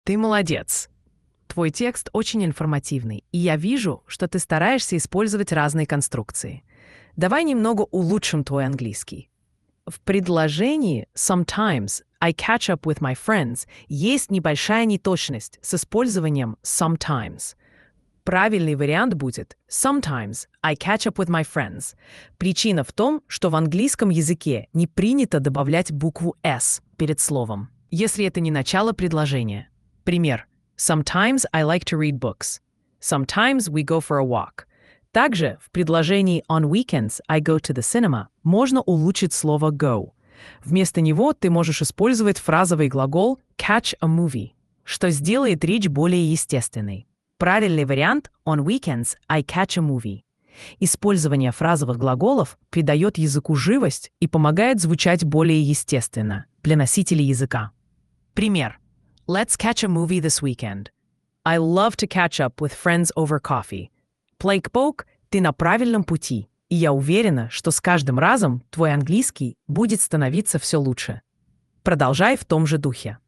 Ты молодец. Твой текст очень информативный, и я вижу, что ты стараешься использовать разные конструкции. Давай немного улучшим твой английский. В предложении «sometimes I catch up with my friends» есть небольшая неточность с использованием «sometimes». Правильный вариант будет «sometimes I catch up with my friends». Причина в том, что в английском языке не принято добавлять букву «s» перед словом, если это не начало предложения. Пример. Sometimes I like to read books. Sometimes we go for a walk. Также в предложении on weekends I go to the cinema можно улучшить слово go. Вместо него ты можешь использовать фразовый глагол catch a movie, что сделает речь более естественной. Правильный вариант on weekends I catch a movie. Использование фразовых глаголов придает языку живость и помогает звучать более естественно для носителей языка. Пример. Let's catch a movie this weekend. I love to catch up with friends over coffee. Плейк-поук, ты на правильном пути, и я уверена, что с каждым разом твой английский будет становиться все лучше. Продолжай в том же духе.